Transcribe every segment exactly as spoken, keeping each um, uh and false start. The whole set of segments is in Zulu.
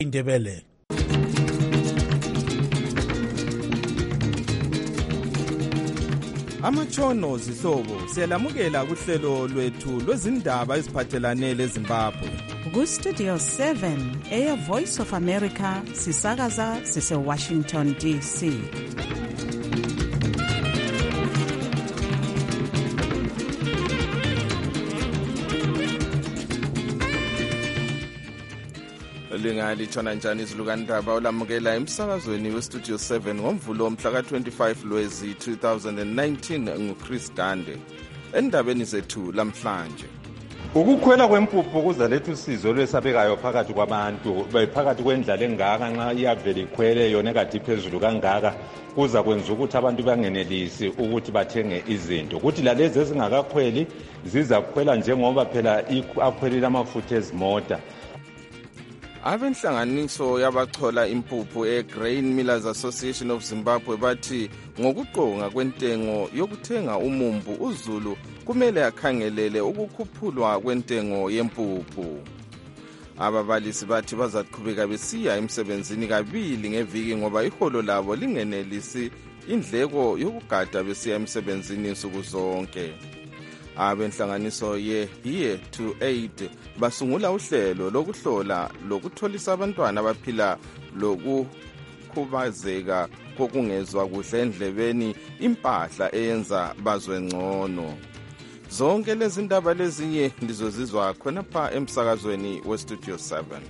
Indebele. Amachono zihlobo siyalamukela kuhlelo lwethu lwezindaba eziphathelane leZimbabwe. Ku Studio seven eya Voice of America sisakaza sise Washington D C. Lingali chona njani izilukandaba olamukela emsakazweni we Studio seven ngomvulo mhla ka twenty-five Lwezi two thousand nineteen nguChris Dande. Endabeni zethu lamhlanje. Ukukhwela kwempuphu kuzaletha usizo lwesabekayo phakathi kwabantu phakathi kwendlala engaka nxa iyavela ikhwele yona kade iphezulu kangaka kuza kwenza ukuthi abantu bangenelisi ukuthi bathenge izinto ukuthi lalezi ezingakakhweli ziza kukhwela njengoba phela akhwelile amafutha ezimota. Abenhlanganiso yabachola impuphu eGrain Millers Association of Zimbabwe bathi ngokuqonga kwentengo yokuthenga umumbu uZulu kumele akhangelele ukukhuphulwa kwentengo yempuphu. Ababalisi bathi bazaqhubeka besiya emsebenzini kabili ngeviki ngoba iholo labo lingenelisi indleko yokugada besiya emsebenzini insuku zonke. Abenhlanganiso ye Here to Aid basungula uhlelo lokuhlola lokutholisa abantwana abaphila lokukhubazeka kokungezwa kuhle endlebeni impahla eyenza bazwe ngcono. Zonke lezi ndaba lezinye ndizozizwa khona pha emsakazweni we Studio seven.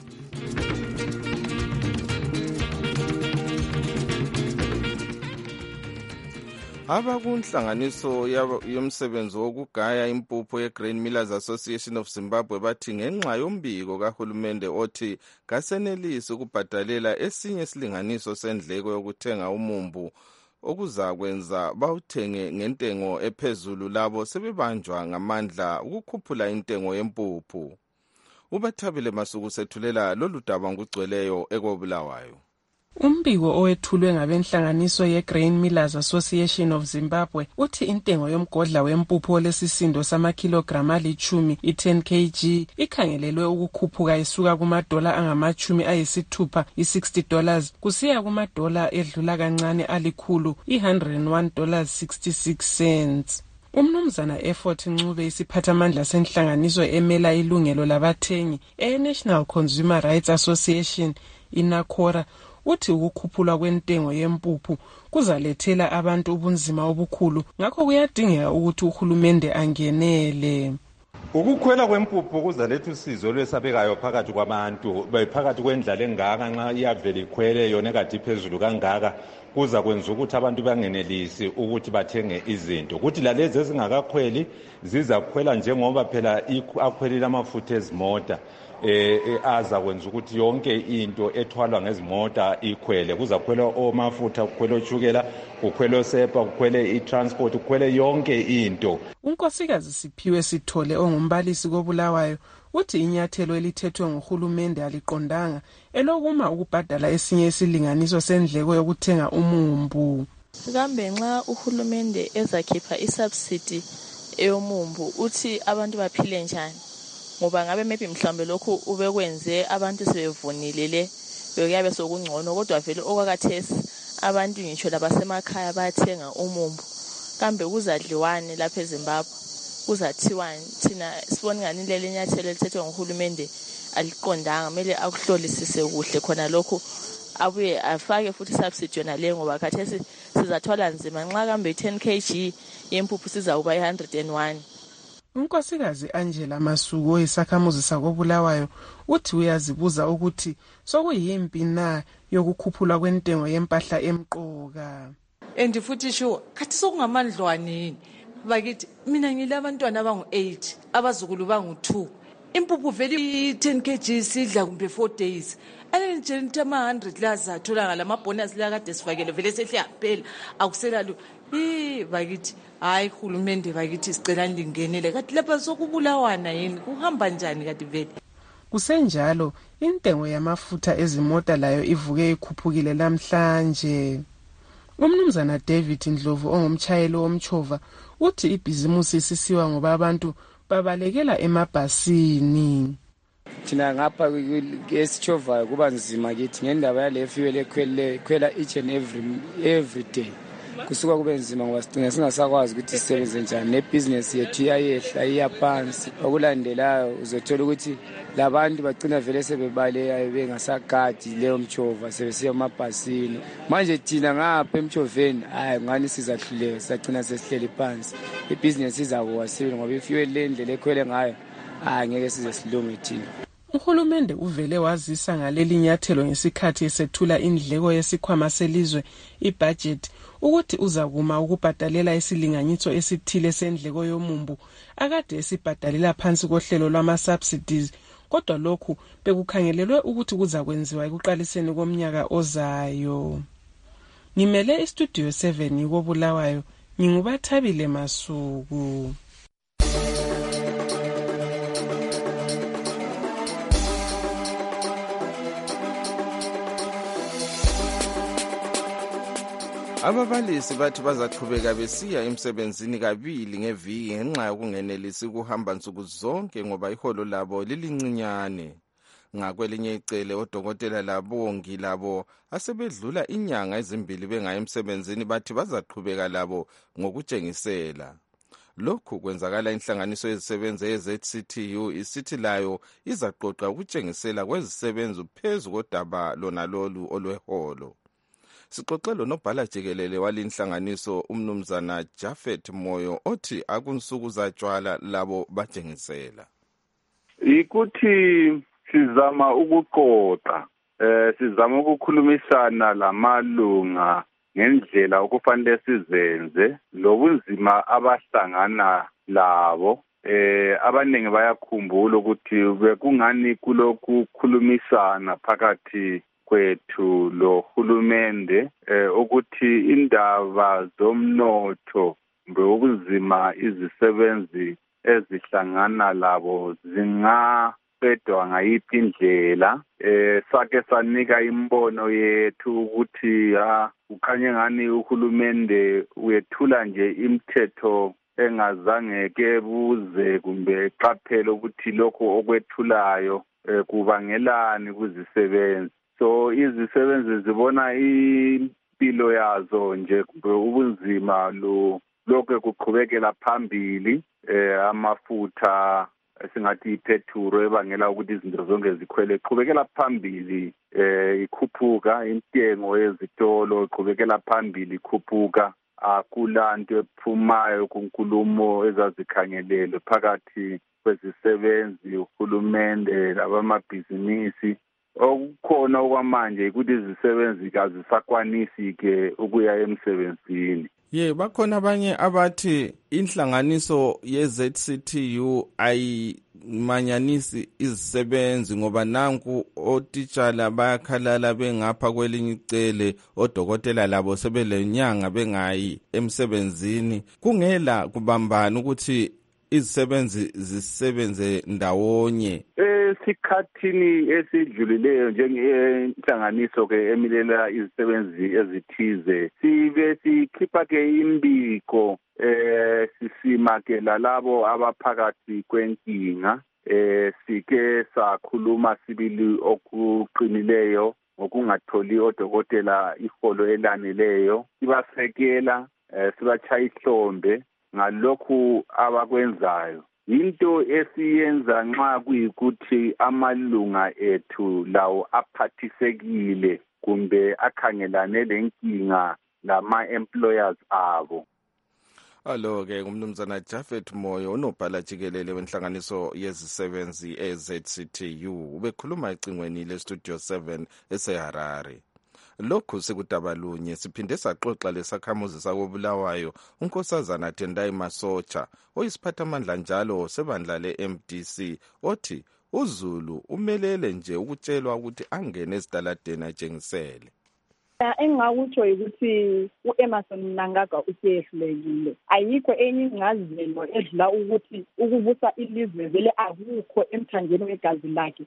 Abakunhlanganiso yomsebenzi wokugaya impuphu yeGrain Millers Association of Zimbabwe bathi ngenxa yombiko kahulumende othi kasenelisi ukubhadalela esinye isilinganiso sendleko yokuthenga umumbu okuzakwenza bawuthenge ngentengo ephezulu labo sebebanjwa ngamandla ukukhuphula intengo yempuphu. Ubathabile Masuku sethulela lolu daba ngugcweleyo ekobulawayo. Umbiko owethulwe ngabenhlanganiso yeGrain Millers Association of Zimbabwe uthi intengo yomgodla wempuphu olesisindo samakilograma alichumi i-ten kilograms ikhangelelwe ukukhuphuka isuka kumadola angamachumi ayisithupha i-sixty dollars kusiya kumadola edlula kancane alikhulu i-one hundred one dollars sixty-six cents. Umnumzana Effort Ncube isiphathamandla senhlanganiso emela ilungelo labathengi e-National Consumer Rights Association inakora uthi ukukhuphulwa kwentengo yempuphu kuzalethela abantu ubunzima obukhulu ngakho kuyadingeka ukuthi uhulumende angenele. Ukukhwela kwempuphu kuzaletha usizo lwesabekayo phakathi kwabantu phakathi kwendlala engaka nxa iyavela ikhwele yona kade iphezulu kangaka kuza kwenza ukuthi abantu bangenelisi ukuthi bathenge izinto ukuthi lalezi ezingakakhweli ziza kukhwela njengoba phela akhwelile amafutha ezimota. eh aza kwenza ukuthi yonke into ethwalwa ngezimota ikhwele kuza kukhwela omafutha kukhwela oshukela kukhwela osepa kukhwele itransport kukhwele yonke into. Unkosikazi Siphiwe Sithole ongumbalisi koBulawayo uthi inyathelo elithethwe nguhulumende aliqondanga elokuma ukubhadala esinye isilinganiso sendleko yokuthenga umumbu. Kambe nxa uhulumende ezakhipha isubsidy eyomumbu uthi abantu baphile njani? Ngoba ngabe maybe mhlambe lokho ubekwenze abantu sebevunile le bekuyabe sokungcono kodwa vele okwakathesi abantu ngitsho labasemakhaya bayathenga umumbu. Kambe kuzadliwane lapha eZimbabwe kuzathiwani thina sibona ngani leli nyathelo elithethwe nguhulumende aliqondanga mele akuhlolisise kuhle khona lokho abuye afake futhi subsidy yona le ngoba khathesi sizathwala nzima nxa kambe ten kilograms yempuphu sizawuba one hundred and one. Unkosikazi Angela Masuku oyisakhamuzi sakoBulawayo uthi uyazibuza ukuthi sokuyimpi na yokukhuphula kwentengo yempahla emqoka. And futhi sho kathi sokungamandlwane yini bakithi mina ngilabantwana abangu eight abazukulu bangu two impuphu vele ten kilograms sidla kumbe four days ane nje ntama one hundred laza thola ngalama bonus la kade sifakele vele sehle yaphela akusela lo eh bakithi hayi hulumende bakithi sicela lingenele kathi lapha sokubulawana yini kuhamba njani kathi vele. Kusenjalo intengo yamafutha ezimota layo ivuke ikhuphukile namhlanje. Umnumzana David Ndlovu ongumchayeli womchova uthi ibhizimusi isisiwa ngoba abantu babalekela emabhasini. thina ngapha esichovayo kuba nzima kithi ngendaba yale fuel ekhwele khwela each and every every day kusuka kube nzima ngoba sidinga singasakwazi ukuthi sisebenze njani nebusiness yethu iyayehla iyaphansi okulandelayo uzothola ukuthi labantu bagcina vele sebebaleya bengasagadi leyo mchova sebesiya emabhasini manje thina ngapha emchoveni hayi ngani sizahluleka sacina sesihleli phansi ibusiness izakuwa sibili ngoba ifuel lendlela ekhwele ngayo hayi ngeke size silunge thina. Uhulumende uvele wazisa ngaleli nyathelo ngesikhathi esethula indleko yesikhwama selizwe ibudget ukuthi uzakuma ukubhadalela isilinganiso esithile sendleko yomumbu akade esibhadalela phansi kohlelo lwama subsidies kodwa lokhu bekukhangelelwe ukuthi kuzakwenziwa ekuqaliseni komnyaka ozayo. Ngimele istudio seven yikobulawayo ngingubathabile Masuku. Ababalisi bathi bazaqhubeka besiya emsebenzini kabili ngeviki ngenxa yokungenelisi ukuhamba nsuku zonke ngoba iholo labo lilincinyane. Ngakwelinye icele odokotela labongi labo asebedlula inyanga ezimbili bengayi emsebenzini bathi bazaqhubeka labo ngokutshengisela. Lokhu kwenzakala inhlanganiso yezisebenzi ye-Z C T U isithi layo izaqoqa ukutshengisela kwezisebenzi phezu kodaba lona lolu olweholo. Sixoxelo nobhala jikelele walinhlanganiso umnumzana Japhet Moyo othi akunsuku zatshwala labo batshengisela. Ikuthi sizama ukuqoqa eh sizama ukukhulumisana lamalunga ngendlela okufanele sizenze lobunzima abahlangana labo eh abaningi bayakhumbula ukuthi bekungani kulokhu khulumisana phakathi kwethu lo hulumende eh, ukuthi indaba zomnotho ngobunzima izisebenzi ezihlangana labo zingaqedwa ngayiphi indlela eh sake sanika imbono yethu ukuthi ha ukhanye ngani uhulumende uyethula nje imithetho engazange kebuze kumbe qaphela ukuthi lokho okwethulayo eh, kubangelani kuzisebenzi. So izisebenzi zibona impilo yazo nje ubunzima lo lokho kuqhubekela phambili eh amafutha esingathi ipetrol ebangela ukuthi izinto zonke zikhwele iqhubekela phambili eh ikhuphuka intengo yezitolo iqhubekela phambili ikhuphuka akulanto ephumayo kunkulumo ezazikhangelele phakathi kwezisebenzi uhulumende labamabhizinisi. Okukhona okwamanje ukuthi izisebenzi kazisakwanisi ke ukuya emsebenzini. Ye bakhona abanye abathi inhlanganiso ye-Z C T U ayimanyanisi izisebenzi ngoba nanku otitshala bayakhalala bengapha kwelinye icele odokotela labo sebelenyanga bengayi emsebenzini kungela kubambana ukuthi izisebenzi zisebenze ndawonye. Esikhathini esidlulileyo njengenhlanganiso ke emilela izisebenzi ezithize sibe sikhipha ke imbiko eh sisima ke lalabo abaphakathi kwenkinga eh sike sakhuluma sibili okuqinileyo ngokungatholi odokotela iholo elaneleyo sibasekela eh sibachaya ihlombe ngalokhu abakwenzayo. Into esiyenza nxa kuyikuthi amalunga ethu lawo aphathisekile kumbe akhangelane lenkinga lama employers abo. Alo ke umnumzana Japhet Moyo unobhala jikelele wenhlanganiso yezisebenzi e-Z C T U ubekhuluma ecingweni le-Studio seven eseHarare. Lokhu sekudabalunye siphinde saxoxa lesakhamuzi sakobulawayo unkosazana Tendai Masocha oyisiphathamandla njalo sebandla le-M D C othi uZulu umelele nje ukutshelwa ukuthi angene esitaladeni atshengisele. Engakutsho ukuthi uEmerson Mnangagwa usehlulekile. Ayikho enye ingcazelo edlula ukuthi ukubusa ilizwe vele akukho emthanjeni wegazi lakhe.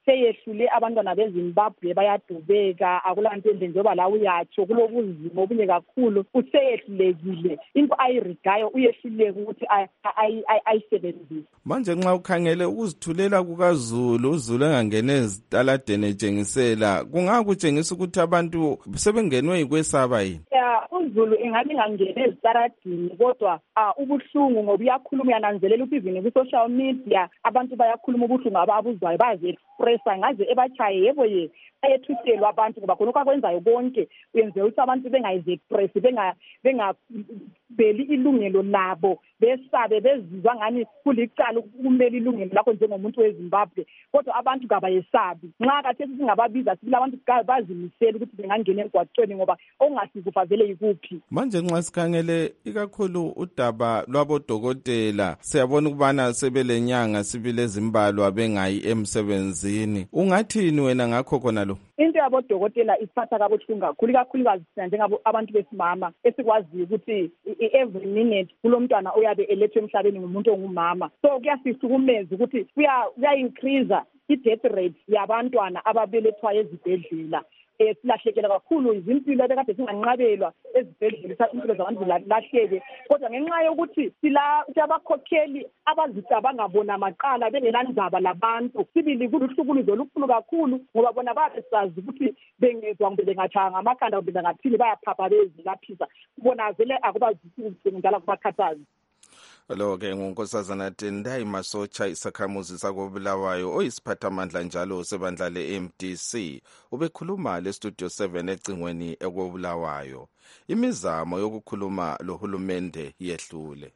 seyehlule abantwana beZimbabwe bayadubeka akulanto endle njengoba la uyatsho kulobunzima obunye kakhulu useyehlulekile into ayirigayo uyehluleka ukuthi ayisebenzise. Manje nxa ukhangele ukuzithulela kukaZulu uZulu engangene ezitaladeni etshengisela kungakutshengisa ukuthi abantu sebengenwe yikwesaba yini? Ya uZulu ingabe ngangene ezitaladini kodwa ubuhlungu ngoba uyakhuluma yananzelela ukuthi izini ku social media abantu bayakhuluma ubuhlungu ababuzwayo bazi expressa ngaze ebachaye yebo ye ayethuselwa abantu ngoba khona kwakwenzayo konke uyenze ukuthi abantu bengayize express benga bengabeli ilungelo labo besabe bezizwa ngani kulicala ukumela ilungelo lakho njengomuntu weZimbabwe kodwa abantu kabayesabi nxa kathi singababiza sibila abantu bazimisela ukuthi bengangena emgwaqweni ngoba ongasizufa vele yikuphi. Manje nxa sikhangele ikakhulu udaba lwabodokotela siyabona ukubana sebelenyanga sibile ezimbalwa bengayi emsebenzini ungathini wena ngakho khona lo? Into yabodokotela isiphatha kabuhlungu kakhulu kakhulukazi njengabo abantu besimama esikwaziyo ukuthi every minute kulomntwana oyabe elethwe emhlabeni ngumuntu ongumama so kuyasihlukumeza ukuthi kuya increase i-death rate yabantwana ababelethwa ezibhedlela. Eh silahlekela kakhulu izimpilo ebekade singanqabelwa ezibhedlela impilo zabantu lahleke kodwa ngenxa yokuthi sila abakhokheli abazicabanga bona maqala bengelandaba labantu sibili kuluhlukuluzo olukhulu kakhulu ngoba bona babesazi ukuthi bengezwa kumbe bengatshaya ngamakhanda kumbe bengaphili bayaphapha bezilaphisa bona vele akubazisi ngindala kubakhathazi. Lo ke ngunkosazana Tendai Masocha isakhamuzi sakobulawayo oyisiphathamandla njalo sebandla le-M D C ubekhuluma le studio seven ecingweni ekobulawayo. Imizamo yokukhuluma lohulumende yehlule.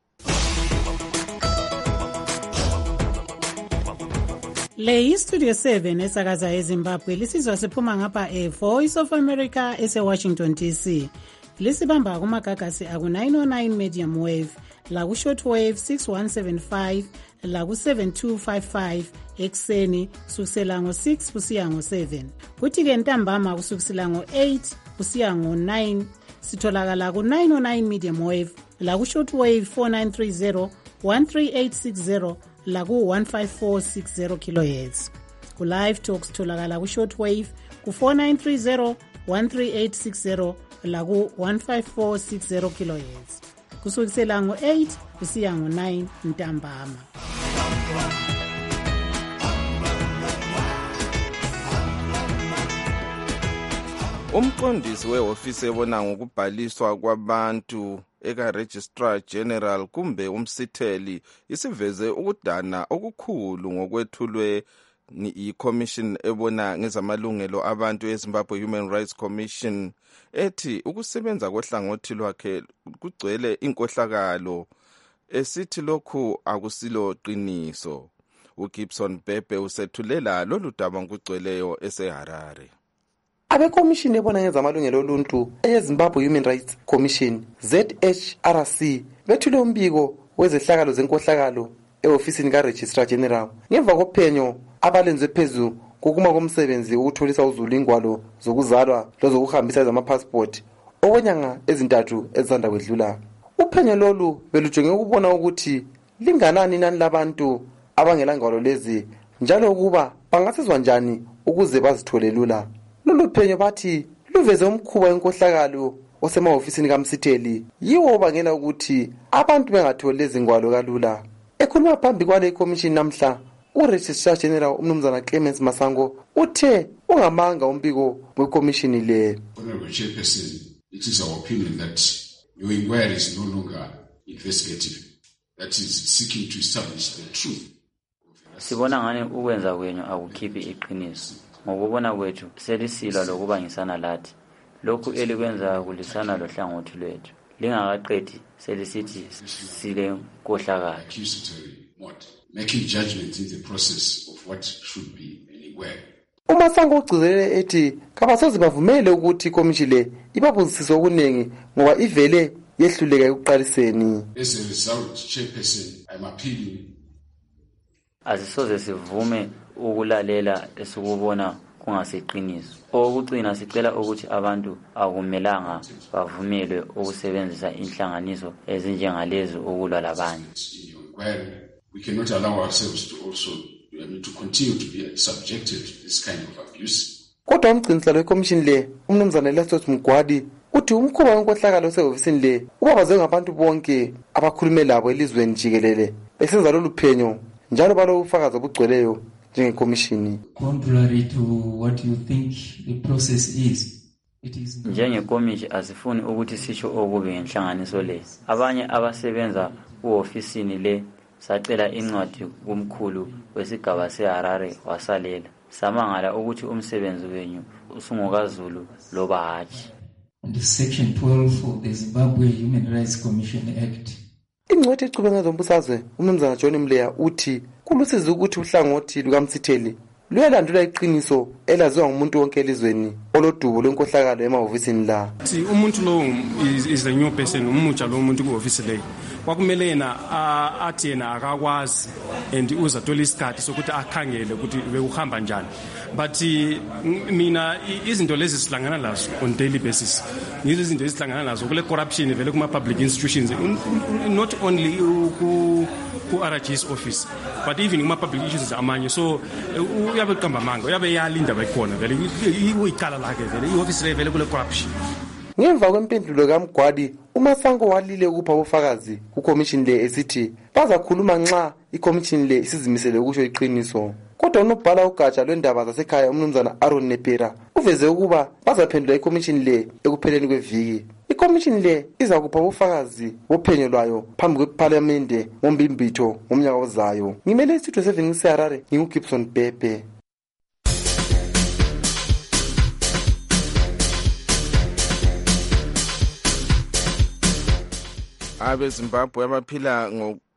Le yi-Studio seven esakaza eZimbabwe lisizwa siphuma ngapha e-Voice of America ese-Washington D C. Lisibamba kumagagasi aku-nine oh nine medium wave laku-short wave six one seven five laku-seven two five five ekuseni kusukisela ngo-six kusiya ngo-seven. Kuthi-ke ntambama kusukisela ngo-eight kusiya ngo-nine sitholakala ku-nine oh nine medium wave laku-short wave four nine three zero one three eight six zero laku-one five four six zero kilohertz. Ku-live talk sitholakala ku-short wave ku-four nine three zero one three eight six zero laku-one five four six zero kilohertz. Kusukisela ngo-eight kusiya ngo-nine ntambama. Umqondisi wehofisi ebona ngokubhaliswa kwabantu eka-Registrar General kumbe umsitheli isiveze ukudana okukhulu ngokwethulwe i-Commission ebona ngezamalungelo abantu eZimbabwe Human Rights Commission ethi ukusebenza kohlangothi lwakhe kugcwele inkohlakalo esithi lokhu akusilo qiniso. uGibson Bebe usethulela lolu daba ngokugcweleyo eseHarare. Abekomishini ebona ngezamalungelo oluntu eZimbabwe Human Rights Commission Z H R C bethule umbiko wezehlakalo zenkohlakalo e-ofisini ka-Registrar General ngemva kophenyo abalenzwe phezu kokuma komsebenzi ukutholisa uZulu ingwalo zokuzalwa lezokuhambisa ezama-passport okwenyanga ezintathu ezisanda kwedlula. Uphenyo lolu belujonge ukubona ukuthi linganani inani labantu abangela ngwalo lezi njalo ukuba bangasizwa njani ukuze bazithole lula. Lolu phenyo bathi luveze umkhuba wenkohlakalo osemahofisini kaMsitheli yiwo obangela ukuthi abantu bengatholi lezi ngwalo kalula. Ekhuluma phambi kwale commission namhla uRegistrar General umnumzana Clemens Masango uthe ungamanga umbiko wekomishini le. Honorable Chairperson, it is our opinion that your inquiry is no longer investigative, that is seeking to establish the truth. Sibona ngani ukwenza kwenu akukhiphi iqiniso. Ngokubona kwethu selisilwa lokubangisana lathi. Lokhu elikwenza kulisana lohlangothi lwethu. Lingakaqedi selisithi sile nkohlakalo. Making judgments in the process of what should be anywhere. uMasango ugcizelele ethi kabasoze bavumele ukuthi ikomishini le ibabuzisise okunengi ngoba ivele yehluleka ekuqaliseni. As a result, Chairperson, I'm appealing. Asisoze sivume ukulalela esikubona kungasiqiniso. Okugcina sicela ukuthi abantu akumelanga bavumelwe ukusebenzisa inhlanganiso ezinjengalezo ukulwa labanye. We cannot allow ourselves to also I mean, to continue to be subjected to this kind of abuse. Kodwa umgciniselo wekomishini le umnumzana Lestos Mgwadi uthi umkhuba wenkohlakalo sehofisini le ubabazwe ngabantu bonke abakhulume labo elizweni jikelele besenza lolu phenyo njalo balo ufakazi obugcweleyo njengekomishini. Contrary to what you think the process is, njengekomishi asifuni ukuthi sisho okubi ngenhlanganiso le. Abanye abasebenza kuofisini le sacela incwadi kumkhulu wesigaba seHarare wasalela. Samangala ukuthi umsebenzi wenyu usungokaZulu loba hatshi. And section twelve of the Zimbabwe Human Rights Commission Act. Ingcwethi ichubeka zombusazwe umnumzana John Mleya uthi kulusizi ukuthi uhlangothi lukaMsitheli luyalandula iqiniso elaziwa ngumuntu wonke elizweni olodubo lwenkohlakalo emahofisini la. Si umuntu lo is a new person umutsha lo muntu kuofisi le. Kwakumele yena athi yena akakwazi and uzathola isikhathi sokuthi akhangele ukuthi bekuhamba njani. But mina izinto lezi sihlangana lazo on daily basis. Ngizo izinto esihlangana lazo kule corruption vele kuma public institutions, not only ku ku R G S office but even kuma public institutions amanye. So uyabe qamba manga uyabe yalinda bayikhona vele uyicala lakhe vele ioffice le vele kule corruption. Ngemva kwempendulo kaMgwadi uMasango walile ukupha ubufakazi kukomishini le esithi bazakhuluma nxa ikomishini le isizimisele ukusho iqiniso. Kodwa unobhala ugatsha lwendaba zasekhaya umnumzana Aaron Nepera uveze ukuba bazaphendula ikomishini le ekupheleni kweviki. Ikomishini le iza kupha ubufakazi bophenyo lwayo phambi kweParliamente ngombimbitho ngomnyaka ozayo. Ngimele isitho seven seHarare nginguGibson Bebe. abeZimbabwe abaphila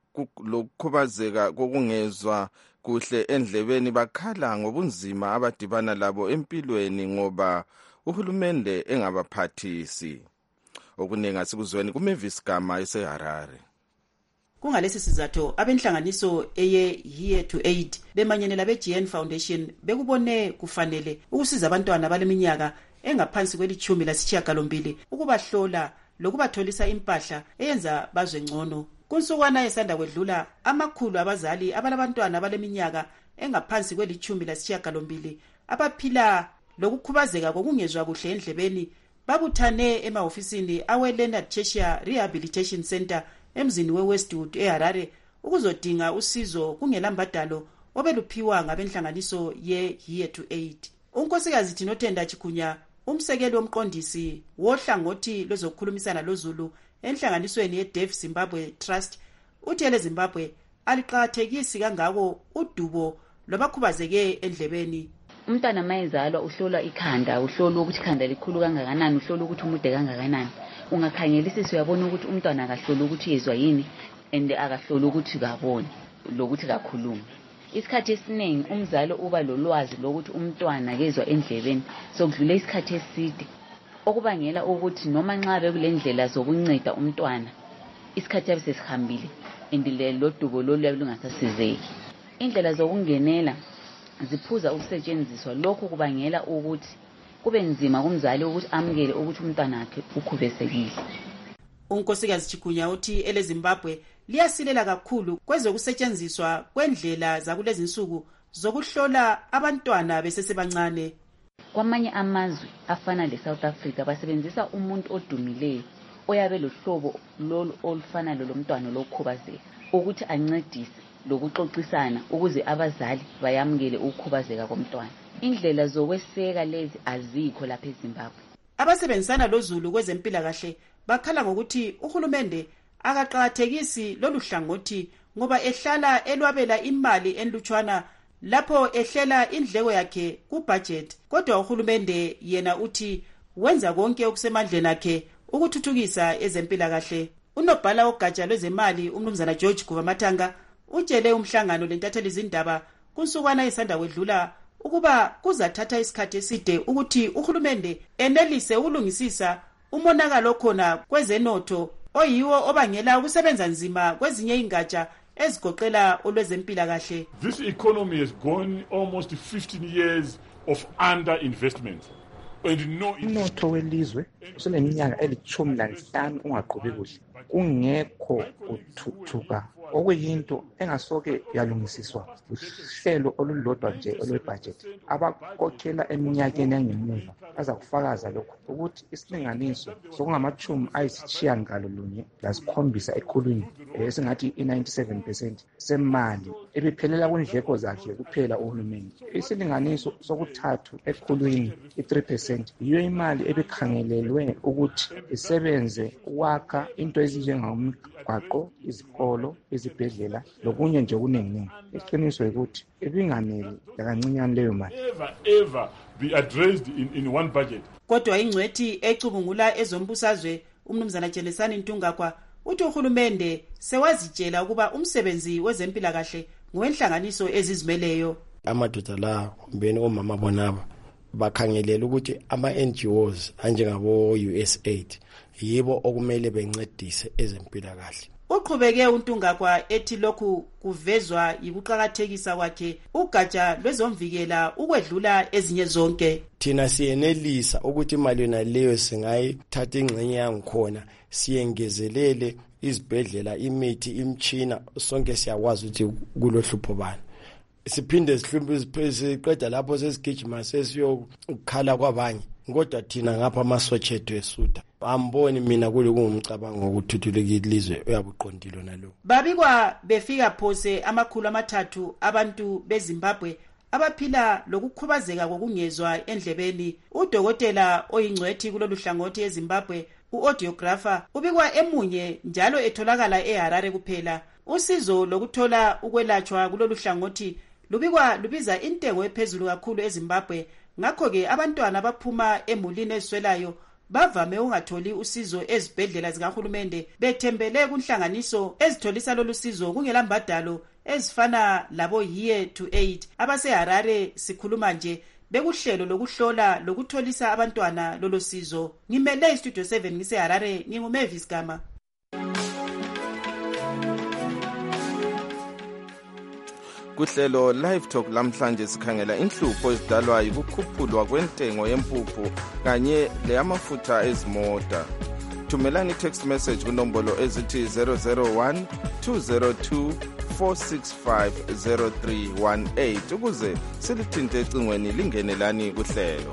ngokukhubazeka kokungezwa kuhle endlebeni bakhala ngobunzima abadibana labo empilweni ngoba uhulumende engabaphathisi. Okuningi asikuzweni kuMavis Gama eseHarare. Kungalesi sizathu abenhlanganiso eye Here to Aid bemanyenela beG N Foundation bekubone kufanele ukusiza abantwana baleminyaka engaphansi kwelichumi lasishiyagalombili ukubahlola lokubatholisa impahla eyenza bazwe ngcono. Kunsukwana esanda kwedlula amakhulu abazali abalabantwana abaleminyaka engaphansi kwelichumi lasishiyagalombili abaphila lokukhubazeka kokungezwa kuhle endlebeni babuthane emahofisini awe Leonard Cheshire Rehabilitation Center emzini weWestwood eHarare ukuzodinga usizo kungelambadalo obeluphiwa ngabenhlanganiso ye Here to Aid. Unkosikazi Tinothenda Chikunya umsekeli womqondisi wohlangothi lwezokukhulumisana loZulu enhlanganisweni yeDeaf Zimbabwe Trust uthi eleZimbabwe aliqhathekisi kangako udubo lwabakhubazeke endlebeni. Umntwana mayezalwa uhlolwa ikhanda, uhlolwa ukuthi ikhanda likhulu kangakanani, uhlolwa ukuthi umude kangakanani. Ungakhangelisisa uyabona ukuthi umntwana akahlolwa ukuthi yezwa yini and akahlolwa ukuthi kaboni lokuthi kakhuluma. Isikhathi esiningi umzali uba lolwazi lokuthi umntwana kezwa endlebeni sokudlula isikhathi eside okubangela ukuthi noma nxa bekulendlela zokunceda umntwana isikhathi yabe sesihambile indile lodubo lolu lungasasizeki. Indlela zokungenela ziphuza ukusetshenziswa, lokho kubangela ukuthi kube nzima kumzali ukuthi amukele ukuthi umntwana wakhe ukhubesekile. Unkosikazi Chikunya uthi eleZimbabwe liyasilela kakhulu kwezokusetshenziswa kwendlela zakulezi insuku zokuhlola abantwana besesebancane. Kwamanye amazwe afana leSouth Africa basebenzisa umuntu odumileyo oyabe lohlobo lolu olufana lomntwana lokhubazeka ukuthi ancedise lokuxoxisana ukuze abazali bayamukele ukukhubazeka komntwana. Indlela zokweseka lezi azikho lapha eZimbabwe. Abasebenzisana loZulu kwezempilakahle bakhala ngokuthi uhulumende akaqhathekisi lolu hlangothi ngoba ehlala elwabela imali enlutshwana lapho ehlela indleko yakhe kubudget. Kodwa uhulumende yena uthi wenza konke okusemandleni akhe ukuthuthukisa ezempilakahle. Unobhala ogatsha lwezemali umnumzana George Guvamathanga utshele umhlangano lentatheli izindaba kunsukwana esanda kwedlula ukuba kuzathatha isikhathi eside ukuthi uhulumende enelise ukulungisisa umonakalo khona kwezenotho oyiwo obangela ukusebenza nzima kwezinye ingatsha ezigoqela olwezempilakahle. This economy has gone almost fifteen years of underinvestment. Umnotho welizwe useneminyaka elithumi lanhlanu ungaqhubi kuhle, kungekho uthuthuka okuyinto engasoke yalungisiswa uhlelo olulodwa nje olwebudget abakhokhela eminyakeni engemuva baza kufakaza lokhu ukuthi isilinganiso sokungamachumi ayisitshiyangalolunye lasikhombisa ekhulwini esingathi i-ninety-seven percent semali ebiphelela kwindleko zakhe kuphela uhulumeni. Isilinganiso sokuthathu ekhulwini i-three percent yiyo imali ebikhangelelwe ukuthi isebenze ukwakha into ezinjengamgwaqo, izikolo, izibhedlela lokunye nje okuningi. Iqiniso ukuthi ibinganeli lakancinyane leyo mali. Ever, ever be addressed in, in one budget. Kodwa ingcwethi ecubungula ezombusazwe umnumzana Jelesani Ntungakwa uthi uhulumende sewazitshela ukuba umsebenzi wezempilakahle ngowenhlanganiso ezizimeleyo. Amadoda la kumbeni omama bonaba bakhangelela ukuthi ama-N G Os anjengabo-U S A I D yibo okumele bencedise ezempilakahle. Uqhubeke uNtungakwa ethi lokhu kuvezwa yikuqhakathekisa kwakhe ugatsha lwezomvikela ukwedlula ezinye zonke. Thina siyenelisa ukuthi imali yona leyo singayithatha ingxenye yangikhona siyengezelele izibhedlela, imithi, imtshina, sonke siyakwazi ukuthi kulohlupho bani. Siphinde sihlumbe siqeda lapho sesigijima sesiyokukhala kwabanye, kodwa thina ngapha amasotsha ethu esuda amboni mina kule kungumcabango wokuthuthukisa ilizwe uyabuqondilo nalo. Babikwa befika phose amakhulu amathathu abantu beZimbabwe abaphila lokukhubazeka kokungezwa endlebeni. Udokotela oyingcwethi kulolu hlangothi eZimbabwe uaudiographer ubikwa emunye njalo etholakala eHarare kuphela. Usizo lokuthola ukwelatshwa kulolu hlangothi lubikwa lubiza intengo ephezulu kakhulu eZimbabwe. Ngakho ke abantwana abaphuma emulini eziswelayo bavame ungatholi usizo ezibhedlela zikahulumende bethembele kunhlanganiso ezitholisa lolu sizo kungela mbadalo ezifana labo Year to Aid abaseHarare. Sikhuluma nje bekuhlelo lokuhlola lokutholisa abantwana lolu sizo. Ngimele iStudio seven ngiseHarare, nginguMavis Gama. Kuhlelo Live Talk lamhlanje sikhangela inhlupho ezidalwa yikukhuphulwa kwentengo yempuphu kanye leyamafutha ezimota. Thumelani text message kunombolo ezithi zero zero one two zero two four six five zero three one eight ukuze silithinte ecingweni lingenelani kuhlelo.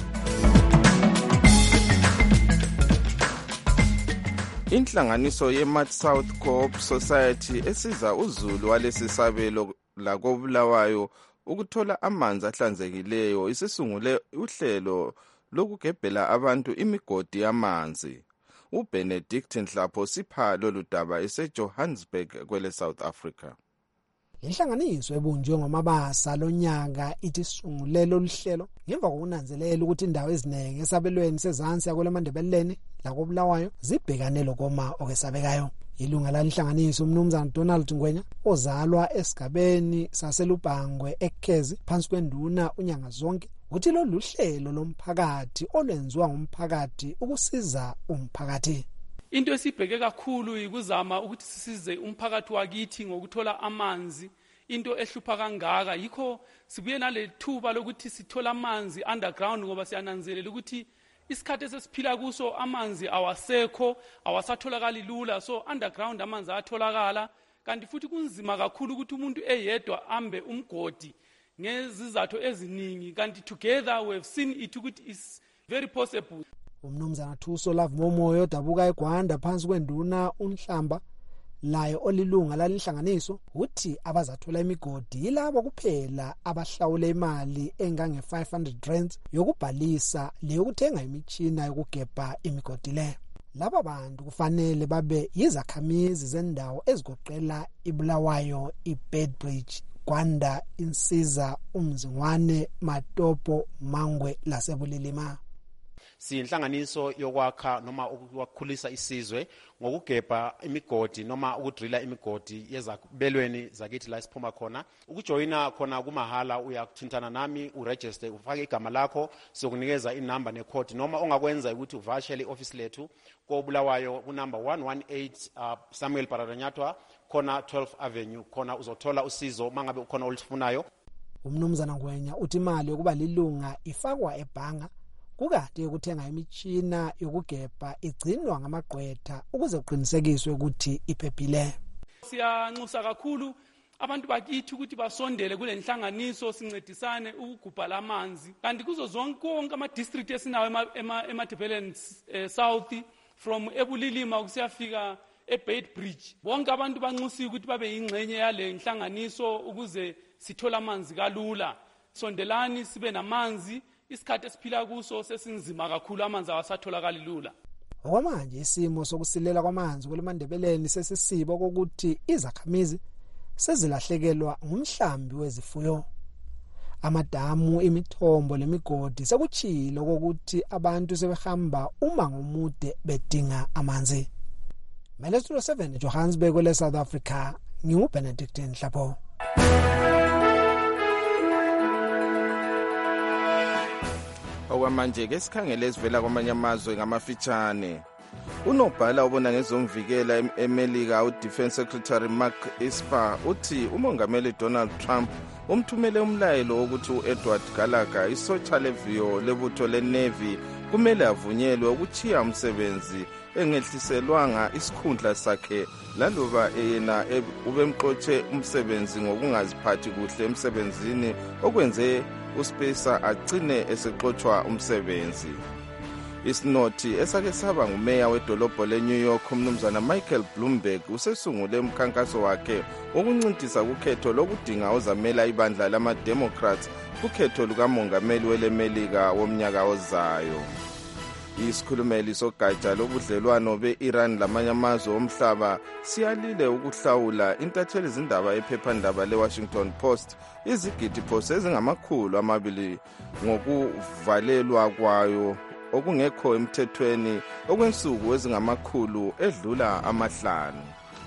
Inhlanganiso ye-Mart South Co-op Society esiza uzulu walesi sabelo la koBulawayo ukuthola amanzi ahlanzekileyo isisungule uhlelo lokugebhela abantu imigodi yamanzi. uBenedict Nhlapho sipha lolu daba eseJohannesburg kwele South Africa. Inhlanganiso ebunjwe ngomabasa lonyaka ithi sungulelo oluhlelo ngemva kokunanzelela ukuthi indawo eziningi esabelweni sezansi yakolemandebeleni la koBulawayo zibhekane lokoma okwesabekayo. Ilunga lalinhlanganiso umnumzana Donald Ngwenya ozalwa esigabeni saselubhangwe eKhezi phansi kwenduna unyanga zonke uthi lolu hlelo lomphakathi olwenziwa ngumphakathi ukusiza umphakathi. Into esibheke kakhulu ikuzama ukuthi sisize umphakathi wakithi ngokuthola amanzi. Into ehlupha kangaka yikho sibuye nale thuba lokuthi sithola amanzi underground ngoba siyananzelela ukuthi isikhathi esesiphila kuso amanzi awasekho, awasatholakali lula, so underground amanzi atholakala. Kanti futhi kunzima kakhulu ukuthi umuntu eyedwa ambe umgodi ngezizathu eziningi, kanti together we have seen it ukuthi is very possible. Umnumzana Thuso Love Momoyo dabuka eGwanda phansi kwenduna uNhlamba laye olilunga lalinhlanganiso uthi abazathola imigodi yilabo kuphela abahlawula imali engange five hundred rands yokubhalisa leyokuthenga imitshina yokugebha imigodi le. Laba bantu kufanele babe yizakhamizi zendawo ezigoqela iBulawayo, iBedbridge, Gwanda, Insiza, uMzingwane, Matopo, Mangwe laseBulilima. Siyinhlanganiso yokwakha noma ukukhulisa isizwe ngokugebha imigodi noma ukudrilla imigodi yezabelweni zakithi la siphuma khona. Ukujoyina khona kumahala, uyakuthintana nami uregister ufake igama lakho sokunikeza inamba necode noma ongakwenza ukuthi uvashele ioffice lethu koBulawayo kunumber one one eight uh, Samuel Paradanyatwa khona twelfth Avenue khona uzothola usizo mangabe ukhona olufunayo. Umnumzana Ngwenya uthi imali yokuba lilunga ifakwa ebhanga kukade ukuthenga imitshina yokugebha igcinwa ngamagqwetha ukuze kuqinisekiswe ukuthi iphephile. Siyanxusa kakhulu abantu bakithi ukuthi basondele kule nhlanganiso sincedisane ukugubha lamanzi. Kanti kuzo zonke konke ama-district esinawo eMatabeleland South from Ebulilima kusiyafika eBait Bridge. Bonke abantu banxusiwe ukuthi babe yingxenye yale nhlanganiso ukuze sithola amanzi kalula. Sondelani sibe namanzi, isikhathi esiphila kuso sesinzima kakhulu, amanzi awasatholakali lula. Okwamanje isimo sokusilela kwamanzi kuleMandebeleni sesisibo kokuthi izakhamizi sezilahlekelwa ngumhlambi wezifuyo. Amadamu, imithombo lemigodi sekuchilo kokuthi abantu sebehamba umango omude bedinga amanzi. Studio seven Johannesburg le South Africa, ngingu Benedict Nhlapho. Okwamanje ke sikhangele esivela kwamanye amazwe ngamafitshane. Unobhala obona ngezomvikela eMelika uDefense Secretary Mark Esper uthi umongameli Donald Trump umthumele umlayelo wokuthi uEdward Gallagher isotsha leviyo lebutho leNavy kumele avunyelwe ukuchiya umsebenzi engehliselwanga isikhundla sakhe laluba yena ubemxotshe umsebenzi ngokungaziphathi kuhle emsebenzini okwenze uSpacer agcine esexotsha umsebenzi. Isinothi esake saba ngumeya wedolobho leNew York umnumzana Michael Bloomberg usesungule umkhankaso wakhe wokuncintisa ukhetho lokudinga ozamela ibandla lama-Democrats kukhetho lukamongameli weleMelika womnyaka ozayo. Isikhulumeli sogatsha lobudlelwano be-Iran lamanye amazwe omhlaba siyalile ukuhlawula intatheli izindaba ephephandaba leWashington Post izigidi phose ezingamakhulu amabili ngokuvalelwa kwayo okungekho emthethweni okwensuku ezingamakhulu edlula amahlanu.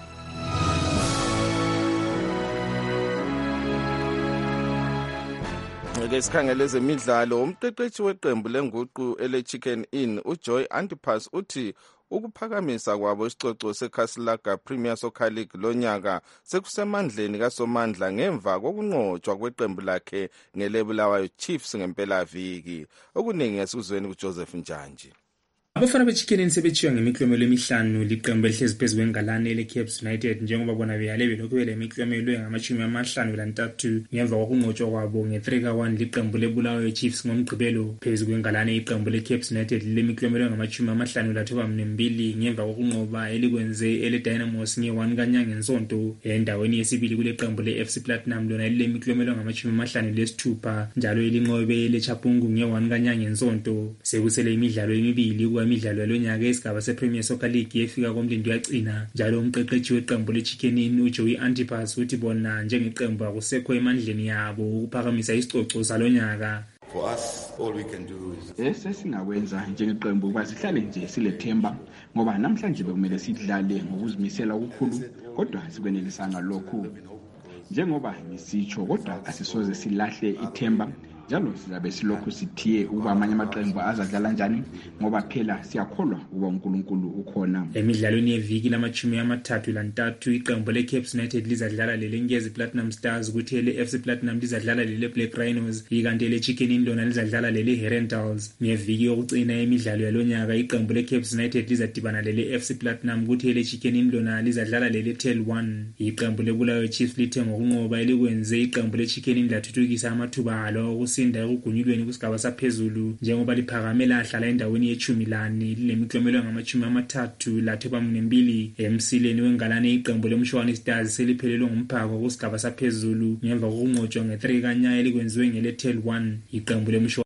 Ngeke sikhangele ezemidlalo, umqeqeshi weqembu lenguqu ele-Chicken Inn uJoy Antipas uthi ukuphakamisa kwabo isicoco seCasalaga Premier Soccer League lonyaka sekusemandleni kaSomandla ngemva kokunqotshwa kweqembu lakhe ngelebulawayo Chiefs ngempela-viki. Okuningi esikuzweni kuJoseph Njanji. Abafana beChicken sebethiwa ngemiklomelo emihlanu liqembu elihlezi phezu kwengalane leCaps United njengoba bona beyale belokhu bele imiklomelo engamashumi amahlanu lantathu ngemva kokunqotshwa kwabo nge-three ka one liqembu lebulawayo Chiefs ngomgqibelo phezu kwengalane iqembu leCaps United lemiklomelo engamashumi amahlanu lathoba mbili ngemva kokunqoba elikwenze ele-Dynamos nge-one kanyanga nsonto endaweni yesibili kule qembu le-F C Platinum lona lemiklomelo engamashumi amahlanu lesithupha njalo elinqobe leChapungu nge-one kanyanga nsonto. Sekusele imidlalo emibili imidlalo yalonyaka esigaba sePremier Soccer League yefika komlindo yagcina njalo umqeqeshi weqembu leChicken Inn uJoey Antipas uthi bona njengeqembu akusekho emandleni yabo ukuphakamisa isicoco salonyaka. For us, all we can do is esesingakwenza njengeqembu ukuba sihlale nje silethemba ngoba namhlanje bekumele sidlale ngokuzimisela okukhulu kodwa sikwenelisanga lokhu. Njengoba ngisitsho kodwa asisoze silahle ithemba njalo sizabe silokhu sithiye ukuba amanye amaqembu azadlala njani ngoba phela siyakholwa ukuba uNkulunkulu ukhona. Emidlalweni yeviki lamachumi amathathu lantathu iqembu leCaps United lizadlala leleNkezi Platinum Stars ukuthi ele-F C Platinum lizadlala lele-Black Rhinos ikanti ele-Chicken Inn lona lizadlala lele-Herentals. Ngeviki yokucina emidlalo yalonyaka iqembu leCaps United lizadibana lele-F C Platinum ukuthi ele-Chicken Inn lona lizadlala lele-Tel one. Iqembu lebulawayo Chiefs lithe ngokunqoba elikwenze iqembu leChicken Inn lathuthukisa amathuba alo sinda ukugunyulweni kusigaba saphezulu njengoba liphakame lahlala endaweni yechumi lane lilemiklomelo ngamachumi amathathu lathoba mbili emsileni wengalane iqembu leMshwana Stars seliphelelwe ngumphako kusigaba saphezulu ngemva kokunqotshwa nge-three kanya elikwenziwe ngele-Tel one iqembu leMshwana.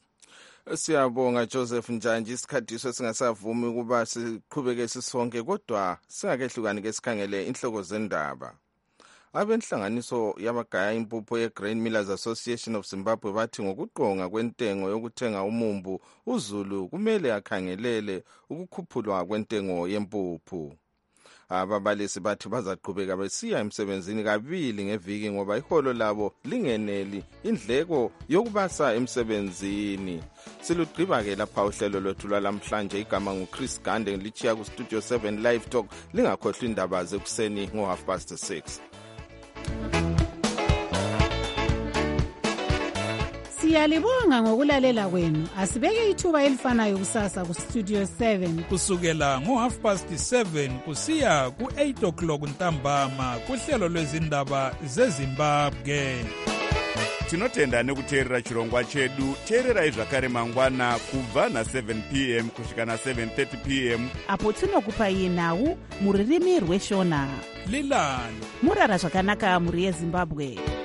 Siyabonga Joseph Njanji, isikhathi sesingasavumi ukuba siqhubeke sisonke kodwa singakehlukani ke sikhangele inhloko zendaba. Abenhlanganiso yabagaya impupho yeGrain Millers Association of Zimbabwe bathi ngokuqonga kwentengo yokuthenga umumbu uZulu kumele akhangelele ukukhuphulwa kwentengo yempuphu. Ababalisi bathi bazaqhubeka besiya emsebenzini kabili ngeviki ngoba iholo labo lingeneli indleko yokubasa emsebenzini. Silugqiba ke lapha uhlelo lwethu lwalamhlanje. Igama nguChris Gande lichiya ku Studio seven Live Talk. Lingakhohlwa indaba zekuseni ngo half past six. Siyalibonga ngokulalela kwenu. Asibeke ithuba elifanayo kusasa ku Studio seven. Kusukela ngo half past seven kusiya ku eight o'clock ntambama kuhlelo lwezindaba zeZimbabwe. Tinotenda nekuteerera chirongwa chedu. Teererai zvakare mangwana kubva na seven p m kusvika na seven thirty p m apo tinokupai nhau muririmi rweshona. Lilani murara zvakanaka muri yeZimbabwe.